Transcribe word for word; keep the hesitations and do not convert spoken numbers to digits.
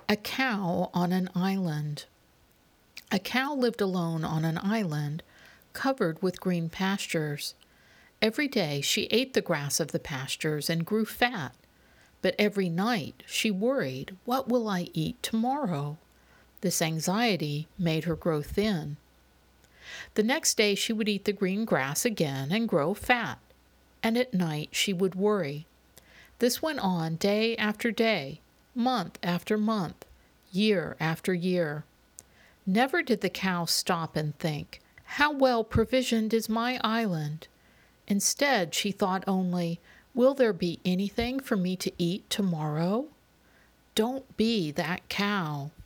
A cow on an island. A cow lived alone on an island covered with green pastures. Every day she ate the grass of the pastures and grew fat. But every night she worried, "What will I eat tomorrow?" This anxiety made her grow thin. The next day she would eat the green grass again and grow fat. And at night she would worry. This went on day after day, month after month, year after year. Never did the cow stop and think, "How well provisioned is my island?" Instead, she thought only, "Will there be anything for me to eat tomorrow?" Don't be that cow.